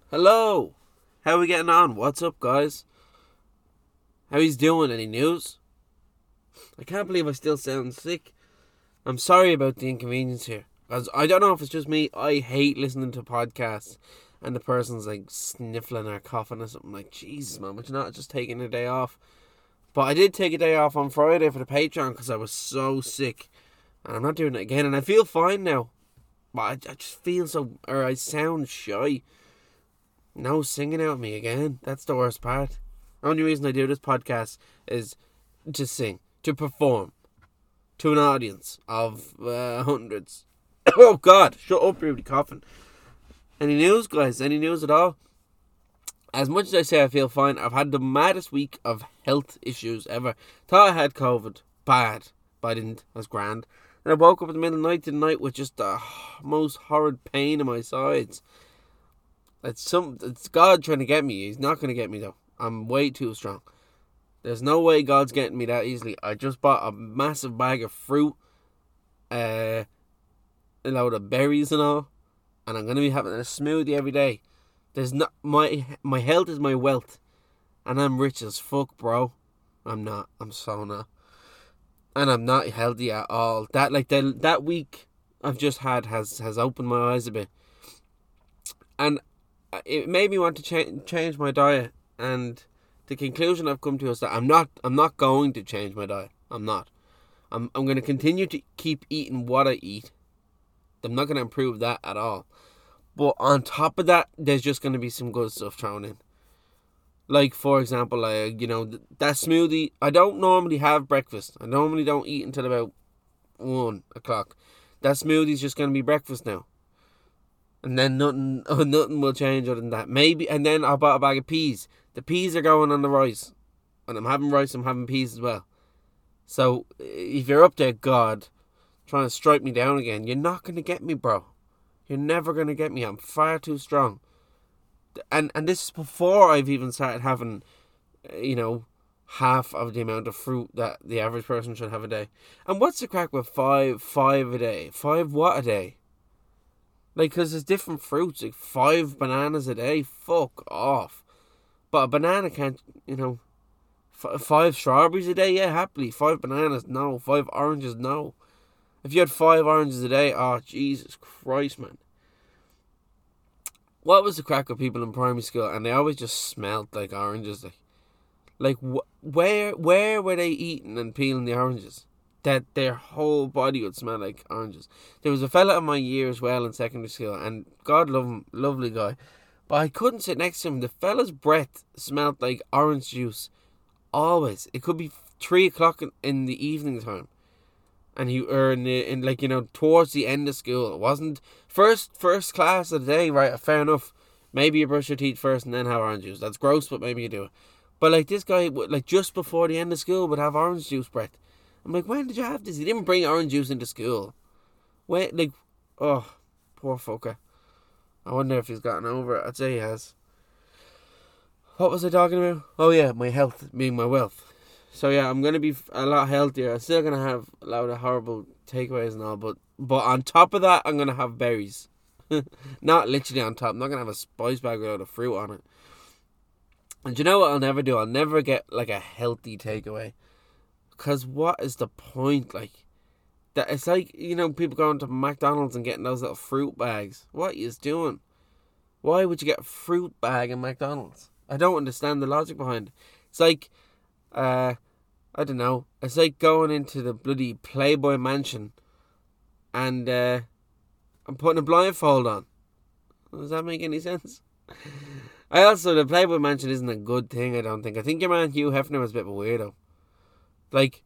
Hello! How are we getting on? What's up, guys? How he's doing? Any news? I can't believe I still sound sick. I'm sorry about the inconvenience here. As I don't know if it's just me. I hate listening to podcasts and the person's like sniffling or coughing or something. Like, Jesus, man, would you not just taking a day off? But I did take a day off on Friday for the Patreon because I was so sick. And I'm not doing it again. And I feel fine now. But I just feel I sound shy. No singing out me again. That's the worst part. The only reason I do this podcast is to sing, to perform to an audience of hundreds. Oh God, shut up, you're coughing. Any news, guys? Any news at all? As much as I say I feel fine, I've had the maddest week of health issues ever. Thought I had COVID. Bad. But I didn't. I was grand. And I woke up in the middle of the night tonight with just the most horrid pain in my sides. It's God trying to get me. He's not going to get me though. I'm way too strong. There's no way God's getting me that easily. I just bought a massive bag of fruit, a load of berries and all, and I'm going to be having a smoothie every day. There's not my health is my wealth, and I'm rich as fuck, bro. I'm not. I'm so not, and I'm not healthy at all. That week I've just had has opened my eyes a bit, and it made me want to change my diet. And the conclusion I've come to is that I'm not going to change my diet. I'm not. I'm going to continue to keep eating what I eat. I'm not going to improve that at all. But on top of that, there's just going to be some good stuff thrown in. Like, for example, that smoothie. I don't normally have breakfast. I normally don't eat until about 1 o'clock. That smoothie's just going to be breakfast now. And then nothing will change other than that. Maybe, and then I bought a bag of peas. The peas are going on the rice. When I'm having rice, I'm having peas as well. So, if you're up there, God, trying to strike me down again, you're not going to get me, bro. You're never going to get me. I'm far too strong. And this is before I've even started having, half of the amount of fruit that the average person should have a day. And what's the crack with five a day? 5 what a day? Like, because there's different fruits. Like, 5 bananas a day? Fuck off. But a banana can't, 5 strawberries a day? Yeah, happily. 5 bananas? No. 5 oranges? No. If you had 5 oranges a day, oh, Jesus Christ, man. What was the crack with people in primary school? And they always just smelled like oranges. Where were they eating and peeling the oranges? That their whole body would smell like oranges. There was a fella in my year as well in secondary school, and God love him, lovely guy, but I couldn't sit next to him. The fella's breath smelled like orange juice. Always. It could be 3 o'clock in the evening time, and towards the end of school. It wasn't first class of the day, right? Fair enough. Maybe you brush your teeth first and then have orange juice. That's gross, but maybe you do it. But like this guy, just before the end of school, would have orange juice breath. I'm like, when did you have this? He didn't bring orange juice into school. Poor fucker. I wonder if he's gotten over it. I'd say he has. What was I talking about? Oh yeah, my health being my wealth. So yeah, I'm going to be a lot healthier. I'm still going to have a lot of horrible takeaways and all, but on top of that, I'm going to have berries. Not literally on top. I'm not going to have a spice bag without a fruit on it. And you know what I'll never do? I'll never get like a healthy takeaway. Because what is the point? Like, that it's like, people going to McDonald's and getting those little fruit bags. What are you doing? Why would you get a fruit bag in McDonald's? I don't understand the logic behind it. It's like, I don't know. It's like going into the bloody Playboy Mansion and I'm putting a blindfold on. Does that make any sense? The Playboy Mansion isn't a good thing, I don't think. I think your man Hugh Hefner was a bit of a weirdo. Like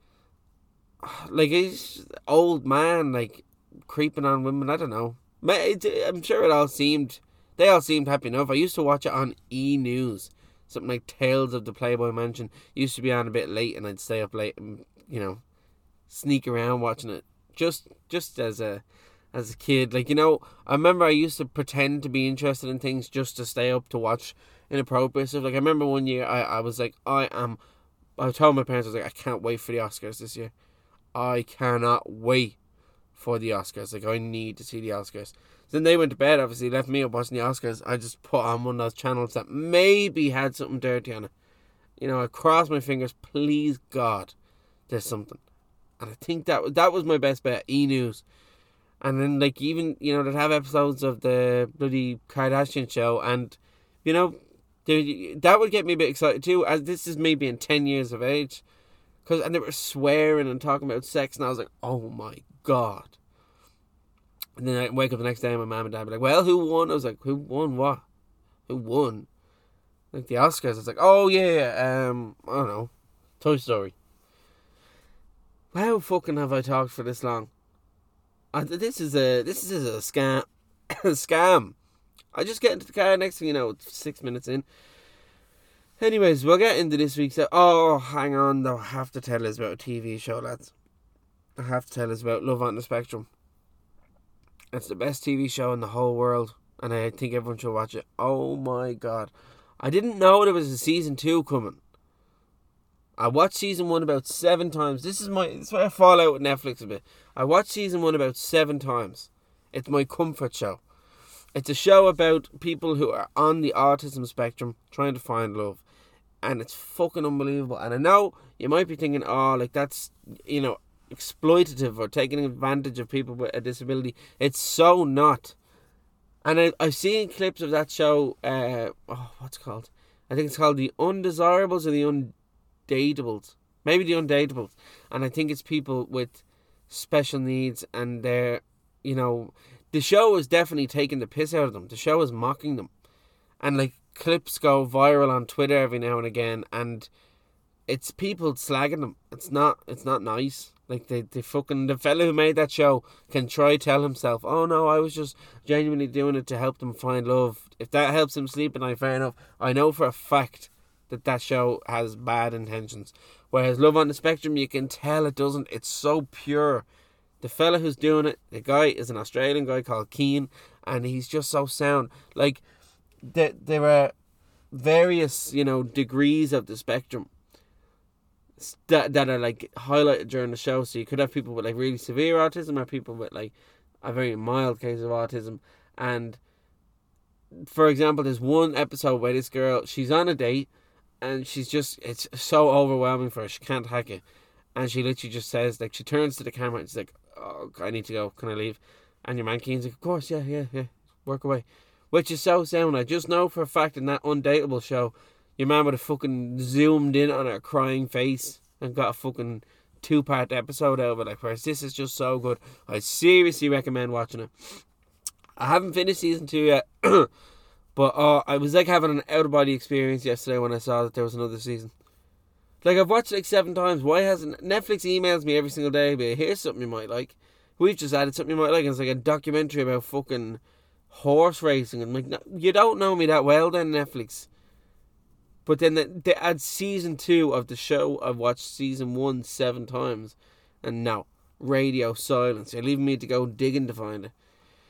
he's old man, creeping on women. I don't know. I'm sure they all seemed happy enough. I used to watch it on E! News. Something like Tales of the Playboy Mansion. Used to be on a bit late, and I'd stay up late and, sneak around watching it. Just as a kid. I remember I used to pretend to be interested in things just to stay up to watch inappropriate stuff. I remember one year I was like, I told my parents, I can't wait for the Oscars this year. I cannot wait for the Oscars. I need to see the Oscars. Then they went to bed, obviously, left me up watching the Oscars. I just put on one of those channels that maybe had something dirty on it. You know, I crossed my fingers, please God, there's something. And I think that was my best bet, E! News. And then, like, even, you know, they'd have episodes of the bloody Kardashian show, and, you know, that would get me a bit excited too, as this is me being 10 years of age. And they were swearing and talking about sex, and I was like, oh my God. And then I wake up the next day and my mum and dad would be like, well, who won? I was like, who won what? Who won? Like the Oscars. I was like, oh yeah, I don't know, Toy Story. How fucking have I talked for this long? This is a scam. Scam. I just get into the car, next thing you know, it's 6 minutes in. Anyways, we'll get into this week's... Oh, hang on, though. I have to tell us about a TV show, lads. I have to tell us about Love on the Spectrum. It's the best TV show in the whole world, and I think everyone should watch it. Oh my God. I didn't know there was a season 2 coming. I watched season 1 about 7 times. This is where I fall out with Netflix a bit. I watched season 1 about 7 times. It's my comfort show. It's a show about people who are on the autism spectrum trying to find love. And it's fucking unbelievable. And I know you might be thinking, oh, like that's, you know, exploitative or taking advantage of people with a disability. It's so not. And I've seen clips of that show. What's it called? I think it's called The Undesirables or The Undateables. Maybe The Undateables. And I think it's people with special needs, and they're, you know, the show is definitely taking the piss out of them. The show is mocking them. And like clips go viral on Twitter every now and again, and it's people slagging them. It's not nice. Like the fella who made that show can tell himself, oh no, I was just genuinely doing it to help them find love. If that helps him sleep at night, fair enough. I know for a fact that show has bad intentions. Whereas Love on the Spectrum, you can tell it doesn't. It's so pure. The fella who's doing it, the guy is an Australian guy called Keane, and he's just so sound. Like, there are various, you know, degrees of the spectrum that are like highlighted during the show. So you could have people with like really severe autism, or people with like a very mild case of autism. And for example, there's one episode where this girl, she's on a date, and it's so overwhelming for her, she can't hack it. And she literally just says, like, she turns to the camera and she's like, oh, I need to go, can I leave? And your man Keane's like, of course, yeah, work away. Which is so sound. I just know for a fact in that Undateable show, your man would have fucking zoomed in on her crying face and got a fucking 2-part episode out of it. Like, whereas this is just so good. I seriously recommend watching it. I haven't finished season 2 yet, but I was like having an out-of-body experience yesterday when I saw that there was another season. Like, I've watched it like 7 times. Why hasn't... Netflix emails me every single day, but here's something you might like. We've just added something you might like, and it's like a documentary about fucking horse racing. And like, no, you don't know me that well then, Netflix. But then they add season 2 of the show. I've watched season 1 7 times. And no, radio silence. You're leaving me to go digging to find it.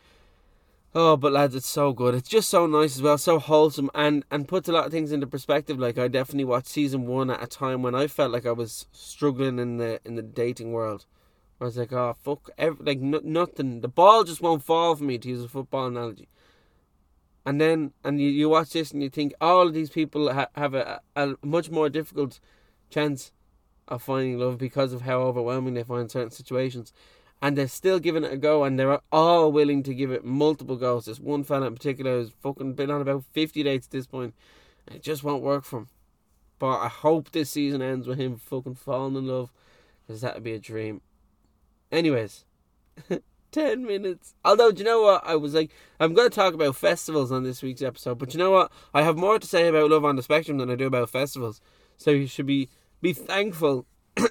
Oh, but lads, it's so good. It's just so nice as well, so wholesome, and puts a lot of things into perspective. Like, I definitely watched season 1 at a time when I felt like I was struggling in the dating world. I was like, oh fuck, nothing. The ball just won't fall for me, to use a football analogy. And then you watch this and you think all of these people have a much more difficult chance of finding love because of how overwhelming they find certain situations. And they're still giving it a go, and they're all willing to give it multiple goes. This one fella in particular has fucking been on about 50 dates at this point, and it just won't work for him. But I hope this season ends with him fucking falling in love, because that would be a dream. Anyways, 10 minutes. Although, do you know what? I was like, I'm going to talk about festivals on this week's episode, but you know what? I have more to say about Love on the Spectrum than I do about festivals. So you should be thankful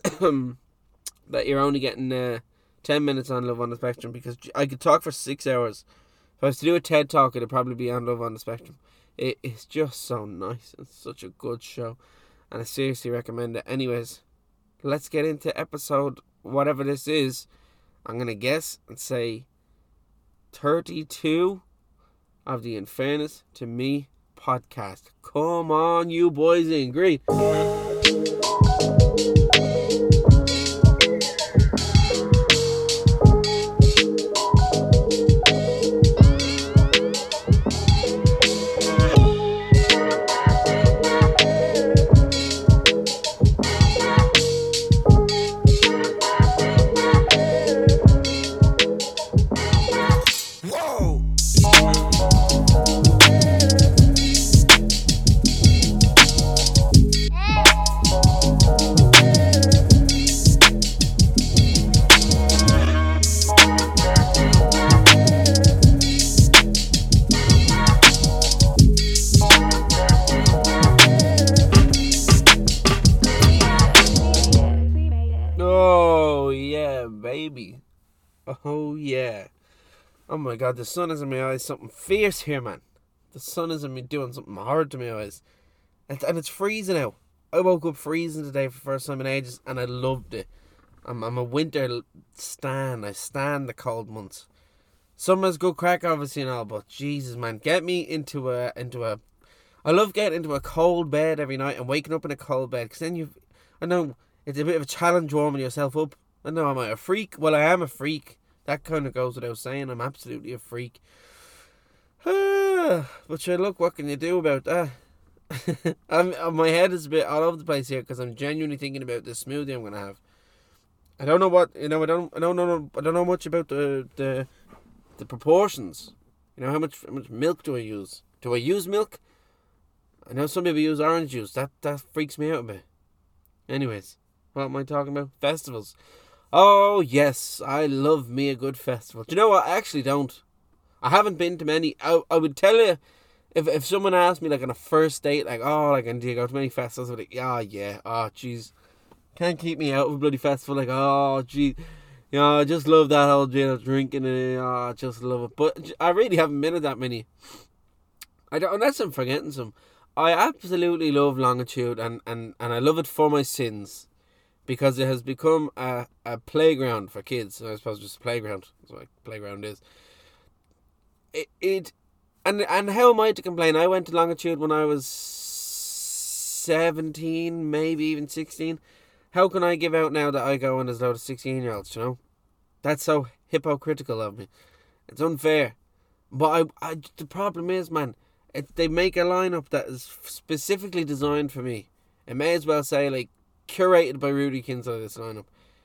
that you're only getting 10 minutes on Love on the Spectrum, because I could talk for 6 hours. If I was to do a TED Talk, it'd probably be on Love on the Spectrum. It is just so nice. It's such a good show, and I seriously recommend it. Anyways, let's get into episode whatever this is. I'm going to guess and say 32 of the In Fairness to Me podcast. Come on, you boys in green. Oh yeah. Oh my god, the sun is in my eyes. Something fierce here, man. The sun is in me doing something hard to my eyes. And it's freezing out. I woke up freezing today for the first time in ages, and I loved it. I'm a winter stan. I stand the cold months. Summer's good crack, obviously, and all, but Jesus, man, get me into a. I love getting into a cold bed every night and waking up in a cold bed, because then I know it's a bit of a challenge warming yourself up. I know, am I a freak? Well, I am a freak. That kind of goes without saying. I'm absolutely a freak. But sure, look, what can you do about that? My head is a bit all over the place here because I'm genuinely thinking about this smoothie I'm gonna have. I don't know what I don't know much about the proportions. How much milk do I use? Do I use milk? I know some people use orange juice. That freaks me out a bit. Anyways, what am I talking about? Festivals. Oh yes, I love me a good festival. Do you know what? I actually don't. I haven't been to many. I would tell you if someone asked me like on a first date, like, oh, like, do you go to many festivals? I'd be like, yeah. Oh, jeez, can't keep me out of a bloody festival. Like, oh, jeez, I just love that whole drinking and I just love it. But I really haven't been to that many. I don't, unless I'm forgetting some. I absolutely love Longitude, and I love it for my sins, because it has become a playground for kids. I suppose just a playground. That's what a playground is. And how am I to complain? I went to Longitude when I was 17, maybe even 16. How can I give out now that I go in as loud as 16-year-olds, That's so hypocritical of me. It's unfair. But the problem is, man, they make a lineup that is specifically designed for me. It may as well say, like, curated by Rudy Kinsler, this lineup.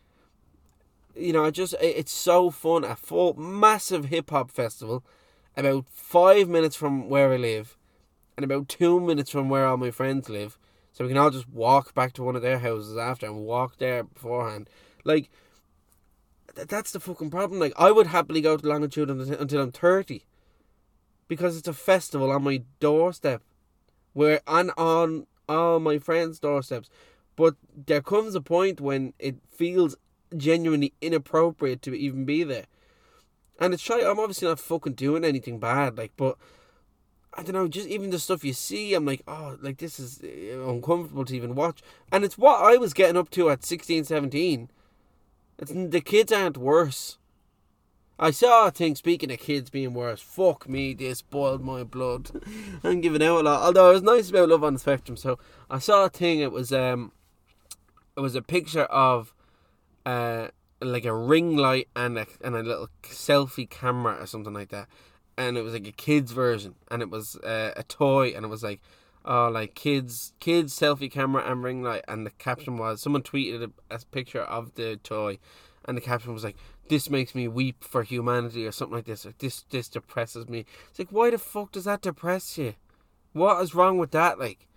It's so fun. A full, massive hip-hop festival, about 5 minutes from where I live, and about 2 minutes from where all my friends live, so we can all just walk back to one of their houses after and walk there beforehand. Like, that's the fucking problem. Like, I would happily go to Longitude until I'm 30, because it's a festival on my doorstep, where on all my friends' doorsteps. But there comes a point when it feels genuinely inappropriate to even be there. And it's shy. I'm obviously not fucking doing anything bad, like, but I don't know, just even the stuff you see, I'm like, oh, like, this is uncomfortable to even watch. And it's what I was getting up to at 16, 17. The kids aren't worse. I saw a thing, speaking of kids being worse, fuck me, this boiled my blood. I'm giving out a lot, although it was nice about Love on the Spectrum. So I saw a thing, it was a picture of like a ring light and a little selfie camera or something like that, and it was like a kid's version, and it was a toy, and it was like, oh, like kids selfie camera and ring light, and the caption was, someone tweeted a picture of the toy, and the caption was like, this makes me weep for humanity, or something like this, or this depresses me. It's like, why the fuck does that depress you? What is wrong with that? Like,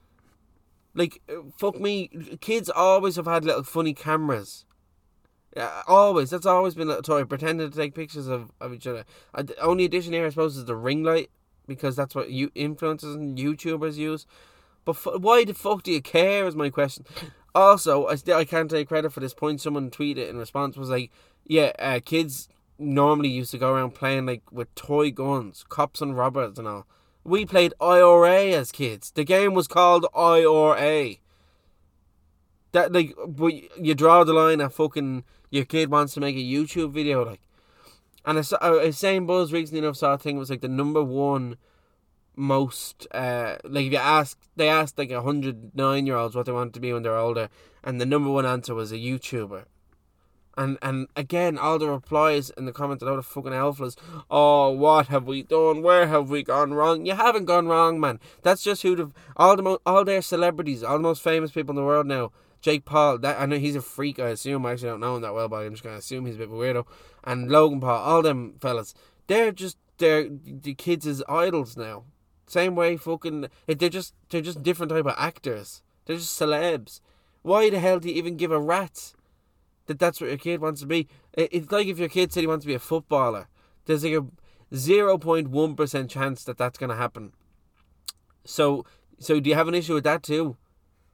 fuck me, kids always have had little funny cameras. Always. That's always been a little toy, pretending to take pictures of each other. The only addition here, I suppose, is the ring light, because that's what influencers and YouTubers use. But why the fuck do you care, is my question. Also, I can't take credit for this point. Someone tweeted in response, was like, yeah, kids normally used to go around playing like with toy guns, cops and robbers and all. We played IRA as kids. The game was called IRA. That, like, but you draw the line at fucking, your kid wants to make a YouTube video, like. And I was saying, Buzz recently enough saw a thing, it was like the number one most, like, if they asked like 109-year-olds what they wanted to be when they're older, and the number one answer was a YouTuber. And again, all the replies in the comments are out of fucking alphas. Oh, what have we done? Where have we gone wrong? You haven't gone wrong, man. That's just all their celebrities, all the most famous people in the world now. Jake Paul, I know he's a freak, I assume. I actually don't know him that well, but I'm just going to assume he's a bit of a weirdo. And Logan Paul, all them fellas, they're the kids as idols now. Same way fucking, they're just different type of actors. They're just celebs. Why the hell do you even give a rat's that's what your kid wants to be? It's like if your kid said he wants to be a footballer. There's like a 0.1% chance that that's going to happen. So do you have an issue with that too?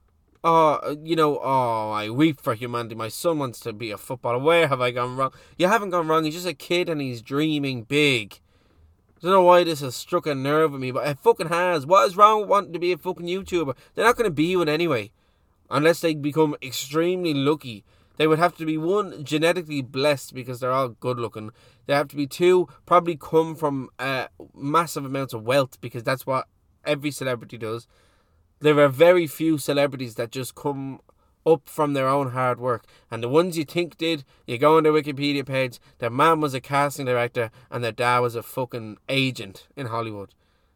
I weep for humanity. My son wants to be a footballer. Where have I gone wrong? You haven't gone wrong. He's just a kid and he's dreaming big. I don't know why this has struck a nerve with me, but it fucking has. What is wrong with wanting to be a fucking YouTuber? They're not going to be one anyway. Unless they become extremely lucky. They would have to be, one, genetically blessed because they're all good looking. They have to be, two, probably come from massive amounts of wealth because that's what every celebrity does. There are very few celebrities that just come up from their own hard work. And the ones you think did, you go on their Wikipedia page, their mum was a casting director and their dad was a fucking agent in Hollywood.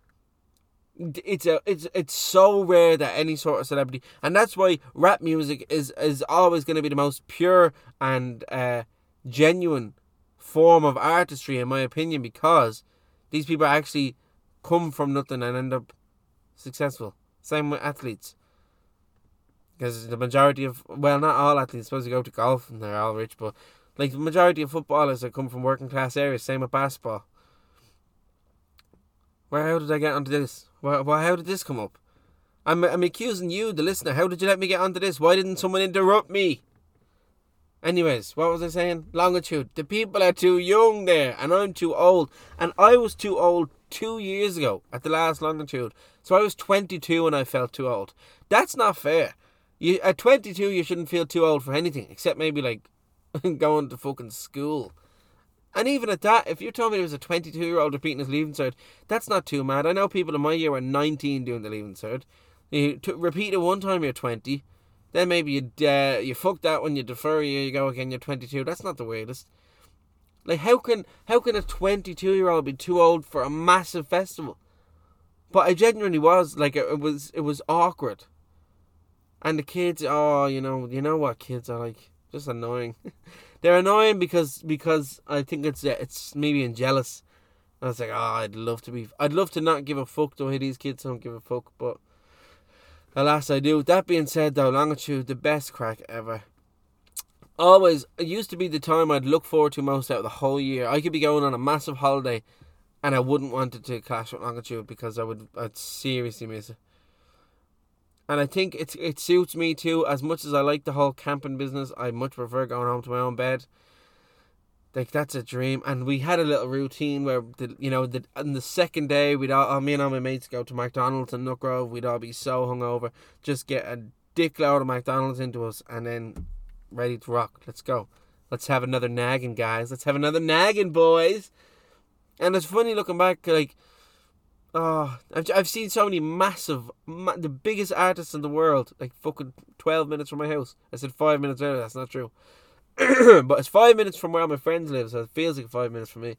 It's so rare that any sort of celebrity, and that's why rap music is always going to be the most pure and genuine form of artistry, in my opinion, because these people actually come from nothing and end up successful. Same with athletes. Because the majority of, well, not all athletes, supposed to go to golf and they're all rich, but like the majority of footballers that come from working class areas, same with basketball. How did I get onto this? How did this come up? I'm accusing you, the listener. How did you let me get onto this? Why didn't someone interrupt me? Anyways, what was I saying? Longitude. The people are too young there, and I'm too old. And I was too old 2 years ago at the last Longitude. So I was 22 and I felt too old. That's not fair. At 22, you shouldn't feel too old for anything, except maybe like going to fucking school. And even at that, if you told me there was a 22-year-old repeating his Leaving Cert, that's not too mad. I know people in my year were 19 doing the Leaving Cert. You repeat it one time, you're 20. Then maybe you fuck that when you defer, you go again, you're 22. That's not the weirdest. Like, how can a 22-year-old be too old for a massive festival? But I genuinely was. Like, it was awkward. And the kids, you know what kids are like. Just annoying. They're annoying because I think it's me being jealous. I was like, I'd love to not give a fuck the way these kids don't give a fuck, but alas I do. That being said though, Longitude, the best crack ever. Always, it used to be the time I'd look forward to most out of the whole year. I could be going on a massive holiday and I wouldn't want it to clash with Longitude because I'd seriously miss it. And I think it suits me too. As much as I like the whole camping business, I much prefer going home to my own bed. Like, that's a dream. And we had a little routine where, on the second day, me and all my mates go to McDonald's in Nutgrove. We'd all be so hungover. Just get a dick load of McDonald's into us and then ready to rock. Let's go. Let's have another nagging, guys. Let's have another nagging, boys. And it's funny looking back, like, I've seen so many the biggest artists in the world, like fucking 12 minutes from my house. I said 5 minutes earlier, that's not true. But it's 5 minutes from where my friends live, so it feels like 5 minutes from me.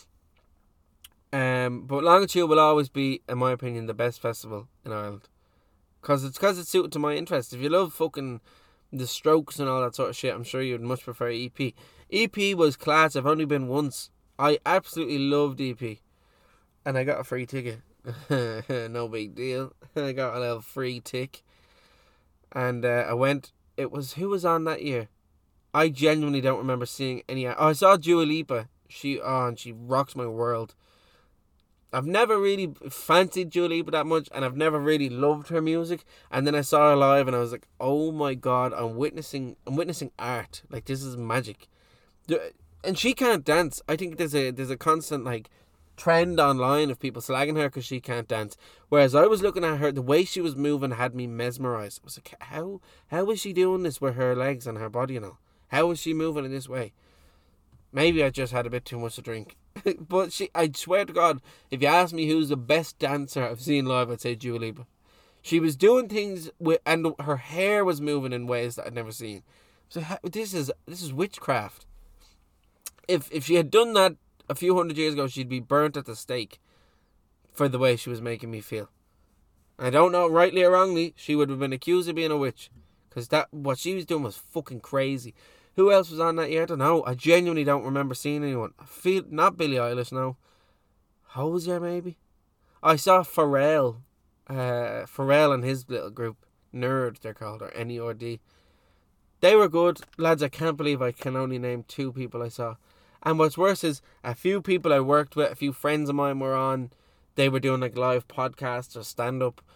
But Longitude will always be, in my opinion, the best festival in Ireland. Because it's suited to my interest. If you love fucking the Strokes and all that sort of shit, I'm sure you'd much prefer EP. EP was class. I've only been once. I absolutely loved EP. And I got a free ticket. No big deal. I got a little free tick. And I went. Who was on that year? I genuinely don't remember seeing any. I saw Dua Lipa. And she rocks my world. I've never really fancied Dua Lipa that much, and I've never really loved her music. And then I saw her live, and I was like, "Oh my god, I'm witnessing art. Like, this is magic." And she can't dance. I think there's a constant like trend online of people slagging her because she can't dance. Whereas I was looking at her, the way she was moving had me mesmerised. I was like, how is she doing this with her legs and her body and all? How is she moving in this way? Maybe I just had a bit too much to drink. But I swear to God, if you ask me who's the best dancer I've seen live, I'd say Dua Lipa. She was doing things and her hair was moving in ways that I'd never seen. So this is witchcraft. If she had done that a few hundred years ago, she'd be burnt at the stake for the way she was making me feel. I don't know, rightly or wrongly, she would have been accused of being a witch. Because what she was doing was fucking crazy. Who else was on that year? I don't know. I genuinely don't remember seeing anyone. Not Billie Eilish, no. Hozier, maybe? I saw Pharrell. Pharrell and his little group. Nerd, they're called, or N-E-R-D. They were good. Lads, I can't believe I can only name 2 people I saw. And what's worse is, a few people I worked with, a few friends of mine were on. They were doing like live podcasts or stand-up.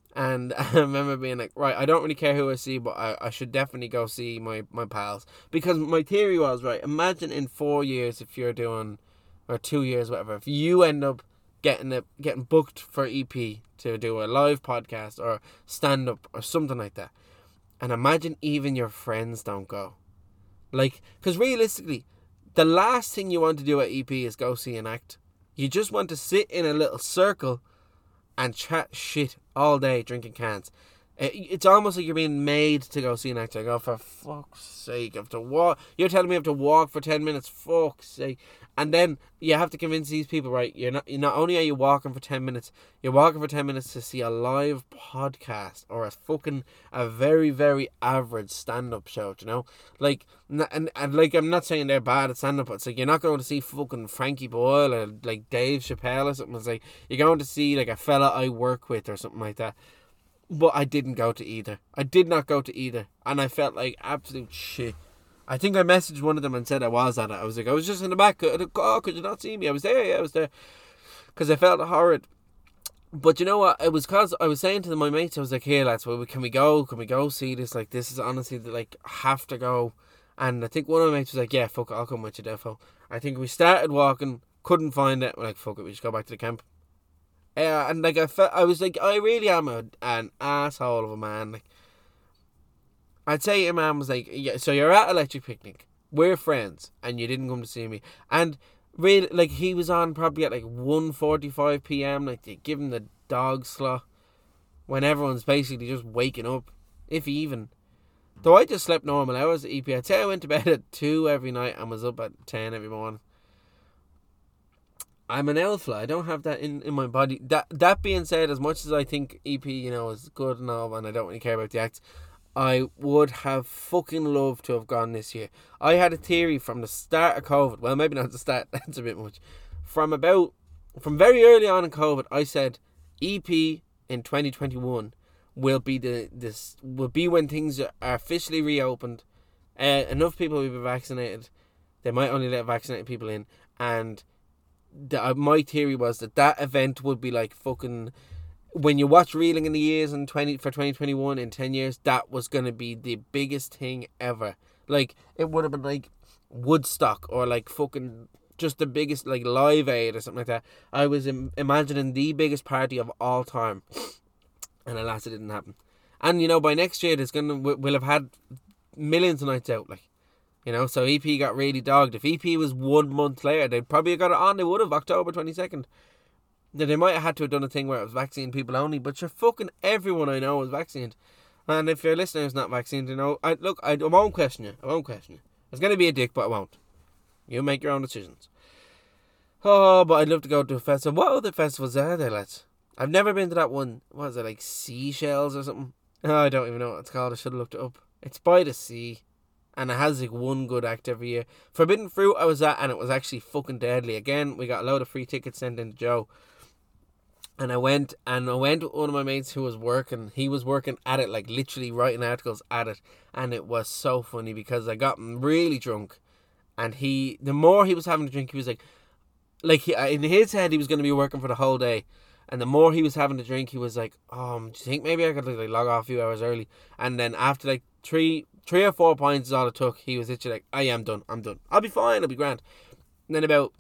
And I remember being like, right, I don't really care who I see, but I should definitely go see my pals. Because my theory was, right, imagine in 4 years if you're doing, or 2 years, whatever, if you end up getting booked for EP to do a live podcast or stand-up or something like that. And imagine even your friends don't go. Like, because realistically, the last thing you want to do at EP is go see an act. You just want to sit in a little circle and chat shit all day drinking cans. It's almost like you're being made to go see an actor. I go, for fuck's sake, I have to walk. You're telling me I have to walk for 10 minutes, fuck's sake. And then you have to convince these people, right, not only are you walking for 10 minutes, you're walking for 10 minutes to see a live podcast or a very, very average stand-up show, you know? Like, and like, I'm not saying they're bad at stand-up, but it's like, you're not going to see fucking Frankie Boyle or like Dave Chappelle or something. It's like, you're going to see like a fella I work with or something like that. But I didn't go to either. I did not go to either. And I felt like absolute shit. I think I messaged one of them and said I was at it. I was like, I was just in the back. Oh, could you not see me? I was there. Yeah, I was there. Because I felt horrid. But you know what? It was because I was saying to my mates, I was like, here, lads, can we go? Can we go see this? Like, this is honestly, like, have to go. And I think one of my mates was like, yeah, fuck it, I'll come with you, defo. I think we started walking, couldn't find it. We're like, fuck it, we just go back to the camp. And like I was like, I really am an asshole of a man. Like, I'd say your man was like, yeah, so you're at Electric Picnic, we're friends, and you didn't come to see me. And really, like, he was on probably at like 1:45 p.m. Like, they give him the dog slot when everyone's basically just waking up, if even. Though I just slept normal hours at EP. I'd say I went to bed at 2 every night and was up at 10 every morning. I'm an alpha. I don't have that in my body. That being said, as much as I think EP, is good and all, and I don't really care about the acts, I would have fucking loved to have gone this year. I had a theory from the start of COVID. Well, maybe not the start. That's a bit much. From very early on in COVID, I said EP in 2021 will be when things are officially reopened. Enough people will be vaccinated. They might only let vaccinated people in, and my theory was that event would be like fucking, when you watch Reeling in the Years for 2021 in 10 years, that was going to be the biggest thing ever. Like, it would have been like Woodstock or like fucking just the biggest, like, Live Aid or something like that. I was imagining the biggest party of all time, and alas, it didn't happen. And by next year we'll have had millions of nights out, like. So EP got really dogged. If EP was 1 month later, they'd probably have got it on. They would have, October 22nd. Now, they might have had to have done a thing where it was vaccine people only, but fucking everyone I know is vaccinated. And if your listener is not vaccinated, I won't question you. I won't question you. It's going to be a dick, but I won't. You make your own decisions. Oh, but I'd love to go to a festival. What other festivals are there, lads? I've never been to that one. What is it, like Seashells or something? Oh, I don't even know what it's called. I should have looked it up. It's by the sea. And it has like one good act every year. Forbidden Fruit I was at, and it was actually fucking deadly. Again, we got a load of free tickets sent in to Joe. And I went with one of my mates who was working. He was working at it, like literally writing articles at it. And it was so funny because I got really drunk. And the more he was having to drink, he was like in his head he was going to be working for the whole day. And the more he was having to drink, he was like, do you think maybe I could like log off a few hours early? And then after like three or 4 pints is all it took, he was literally like, I am done. I'm done. I'll be fine. I'll be grand. And then about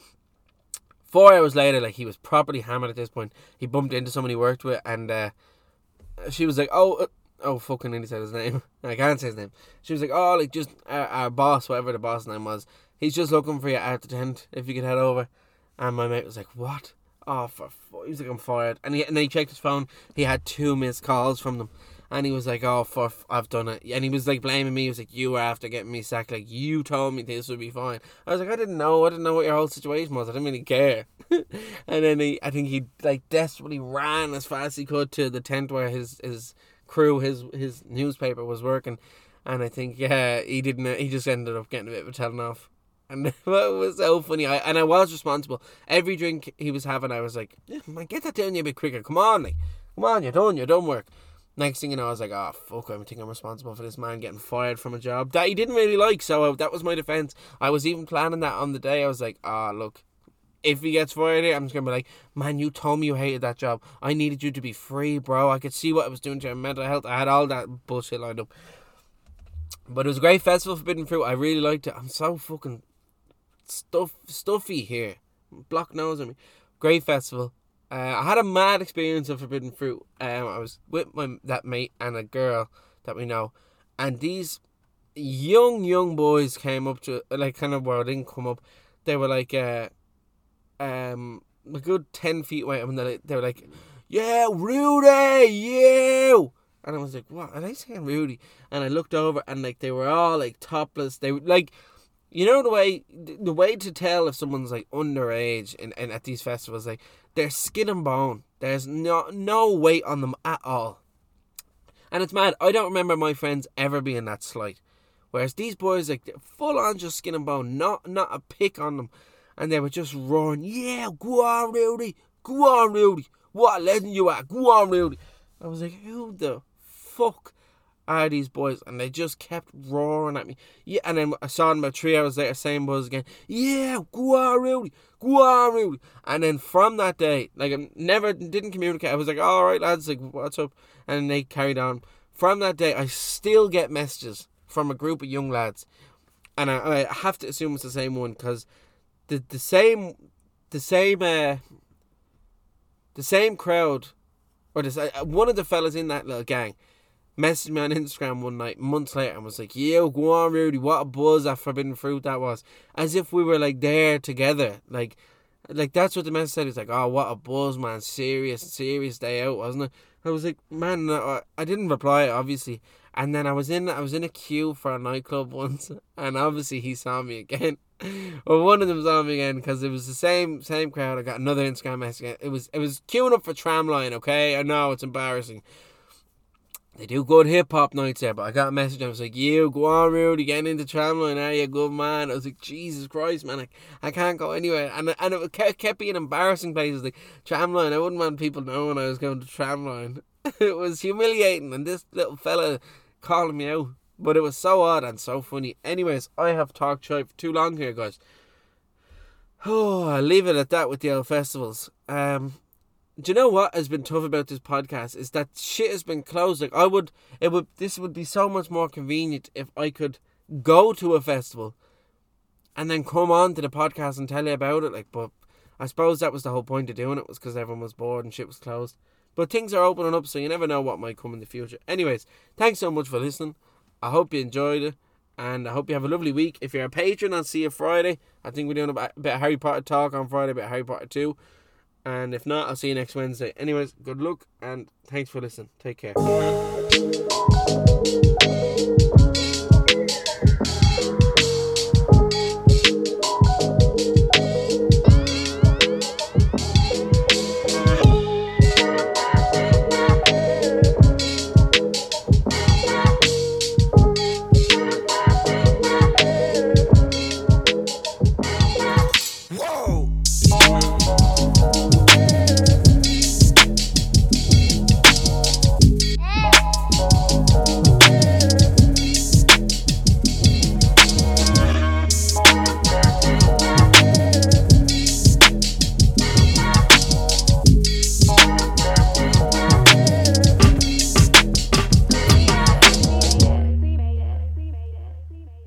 4 hours later, like, he was properly hammered at this point. He bumped into someone he worked with, and she was like, oh, fucking nearly said his name. I can't say his name. She was like, oh, like, just our boss, whatever the boss name was, he's just looking for you at the tent, if you could head over. And my mate was like, what? Oh, he was like, I'm fired. And then he checked his phone. He had 2 missed calls from them. And he was like, I've done it. And he was like blaming me. He was like, you were after getting me sacked. Like, you told me this would be fine. I was like, I didn't know what your whole situation was. I didn't really care. And then I think he like desperately ran as fast as he could to the tent where his crew, his newspaper was working. And I think, he just ended up getting a bit of a telling off. And it was so funny. I was responsible. Every drink he was having, I was like, man, get that down you a bit quicker. Come on, you're done work. Next thing you know, I was like, oh, fuck, I think I'm responsible for this man getting fired from a job that he didn't really like. So that was my defence. I was even planning that on the day. I was like, look, if he gets fired here, I'm just going to be like, man, you told me you hated that job. I needed you to be free, bro. I could see what it was doing to your mental health. I had all that bullshit lined up. But it was a great festival, Forbidden Fruit. I really liked it. I'm so fucking stuffy here. Block nose on me. Great festival. I had a mad experience of Forbidden Fruit. I was with that mate and a girl that we know. And these young boys came up to, like, kind of, well, didn't come up. They were like, a good 10 feet away. And they were like, yeah, Rudy, you! And I was like, what? Are they saying Rudy? And I looked over and, like, they were all, like, topless. They were, like, you know the way to tell if someone's, like, underage and at these festivals, like, they're skin and bone. There's no weight on them at all. And it's mad. I don't remember my friends ever being that slight. Whereas these boys, like, they're full on just skin and bone. Not a pick on them. And they were just roaring, yeah, go on, Rudy. Go on, Rudy. What a legend you are. Go on, Rudy. I was like, who the fuck are these boys? And they just kept roaring at me. Yeah, and then I saw them about 3 hours later, same buzz again. Yeah, go on, Rudy. Go on, Rudy. And then from that day, like, I didn't communicate. I was like, all right, lads, like, what's up? And they carried on. From that day, I still get messages from a group of young lads. And I have to assume it's the same one, because the same crowd, or one of the fellas in that little gang messaged me on Instagram one night, months later, and was like, yo, go on, Rudy, what a buzz at Forbidden Fruit that was. As if we were, like, there together. Like that's what the message said. It's like, oh, what a buzz, man. Serious day out, wasn't it? I was like, man, I didn't reply, obviously. And then I was in a queue for a nightclub once, and obviously he saw me again. Well, one of them saw me again, because it was the same crowd. I got another Instagram message. It was queuing up for Tramline, okay? I know, it's embarrassing. They do good hip-hop nights there, but I got a message and I was like, you, go on, Rudy, getting into Tramline, are you, good man? I was like, Jesus Christ, man, I can't go anywhere. And it kept being embarrassing places, like Tramline. I wouldn't want people knowing I was going to Tramline. It was humiliating, and this little fella calling me out. But it was so odd and so funny. Anyways, I have talked shite for too long here, guys. Oh, I'll leave it at that with the old festivals. Do you know what has been tough about this podcast is that shit has been closed. Like, this would be so much more convenient if I could go to a festival and then come on to the podcast and tell you about it. Like, but I suppose that was the whole point of doing it, was because everyone was bored and shit was closed. But things are opening up, so you never know what might come in the future. Anyways, thanks so much for listening. I hope you enjoyed it, and I hope you have a lovely week. If you're a patron, I'll see you Friday. I think we're doing a bit of Harry Potter talk on Friday, a bit of Harry Potter 2. And if not, I'll see you next Wednesday. Anyways, good luck, and thanks for listening. Take care.